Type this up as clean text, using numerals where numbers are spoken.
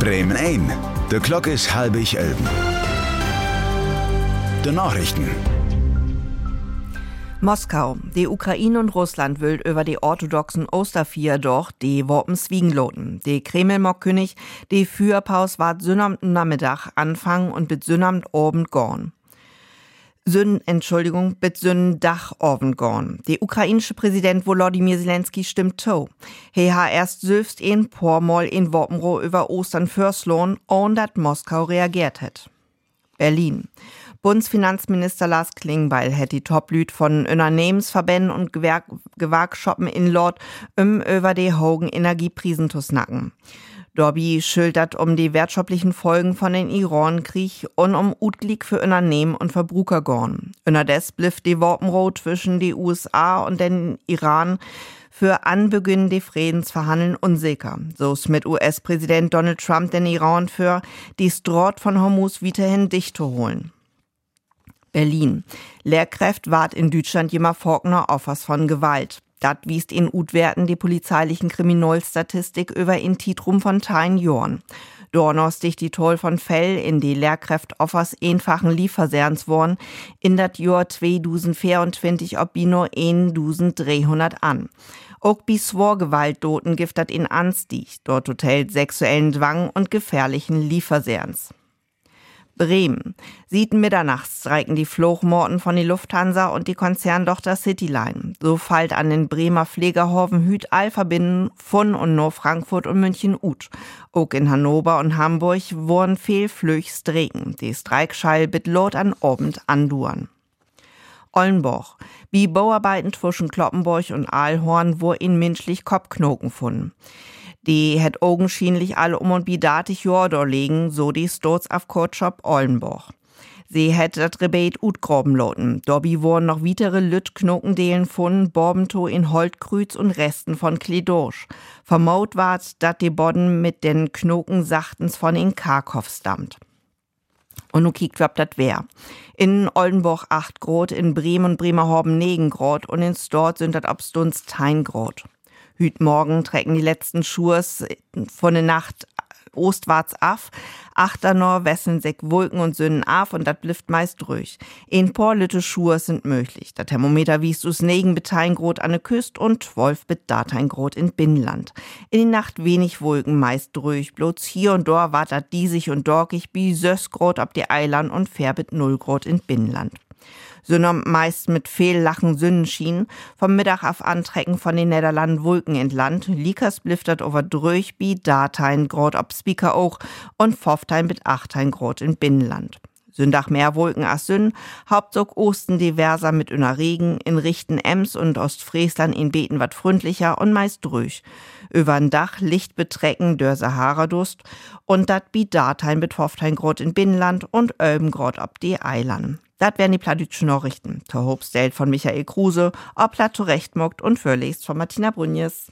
Bremen ein. De Klok is 10:30. De Nachrichten. Moskau. Die Ukraine und Russland will über die orthodoxen Ostervier doch die Worpen Swiegenloten. Die Kreml-Mock-König, die Fürpaus ward sünnamt Nachmittag anfangen und bit sünnamt Abend gorn. Bit Dach Abend gorn. Der ukrainische Präsident Volodymyr Zelensky stimmt zu. Er ha erst selbst ein paar Mal in Worpenroh über Ostern förslohn, ohne dat Moskau reagiert hat. Berlin. Bundesfinanzminister Lars Klingbeil hat die Toplüd von Unternehmensverbänden und Gewerkschaften in Lord über die hohen Energieprisen zu snacken. Dobby schildert die wirtschaftlichen Folgen von den Iran-Krieg und Utglick für Unternehmen und Verbrucher gorn. Unterdes blifft die Worpenroh zwischen die USA und den Iran für Anbeginn der Friedensverhandeln unsicher. So ist mit US-Präsident Donald Trump den Iran für die Strot von Hormuz weiterhin dicht zu holen. Berlin. Lehrkräft ward in Deutschland jemmer Faulkner Offers von Gewalt. Dat wiest in Utwerten die polizeilichen Kriminalstatistik über in Titrum von 10 Jahren. Dornos dicht die Toll von Fell in die Lehrkräft Offers einfachen Lieferserns worden, in dat Jahr 2024 ob bino 1300 an. Auch bis Gewaltdoten giftet in Anstieg, dort totelt sexuellen Zwang und gefährlichen Lieferserns. Bremen. Sieht mitternachts streiken die Flugmorten von die Lufthansa und die Konzerntochter Cityline. So fällt an den Bremer Pflegerhofen Hüt all verbinden von und nur Frankfurt und München ut. Auch in Hannover und Hamburg wurden Fehlflüch streiken. Die Streikschall bit Lot an Abend anduern. Ollenborg. Wie Bauarbeiten zwischen Kloppenburg und Aalhorn wo in menschlich Kopfknoten gefunden. Die het augenscheinlich alle und bidatig Jordor legen, so die Sturz auf Kurtschop Ollenborg. Sie hätt dat Rebet utgroben loten. Dobby wurden noch weitere Lütt-Knokendelen von Borbento in Holtkrüz und Resten von Kledorsch. Vermaut ward, dat die Bodden mit den Knoken sachtens von in Karkow stammt. Und nu kiekt wat dat wär. In Oldenburg 8 Grad, in Bremen und Bremerhaven 9 Grad und in Stort sind dat obstunst 10 Grad. Hüt morgen trecken die letzten Schurs von der Nacht ostwarts af. Achternor wesseln sich Wolken und Sünnen af und dat blifft meist ruhig. Ein paar Lütte Schurs sind möglich. Der Thermometer wiest us 9 bis 10 Grad an der Küste und 12 bis 13 Grad in Binnenland. In die Nacht wenig Wolken, meist ruhig. Bloß hier und dort wart dat diesig und dorkig bis 6 Grad ab die Eiland und 4 bis 0 Grad in Binnenland. Sondern meist mit viel Lachen Sünnenschienen, vom Mittag auf Antrecken von den Niederlanden Wolken entland, Likas bliftert over durch bi 13 Grad ob Speaker auch und 15 bis 18 Grad in Binnenland. Sündach mehr Wolken als Sünn, Hauptzug Osten diverser mit üner Regen, in Richten Ems und Ostfriesland in Beten wat freundlicher und meist ruhig. Übern Dach Licht betrecken der Sahara-Dust und dat bi 13 bis 15 Grad in Binnenland und 11 Grad ob die Eiland. Das wären die plattdütschen Nachrichten. Zur Hobstelt von Michael Kruse, ob Platt zurechtmockt und vorlest von Martina Brunjes.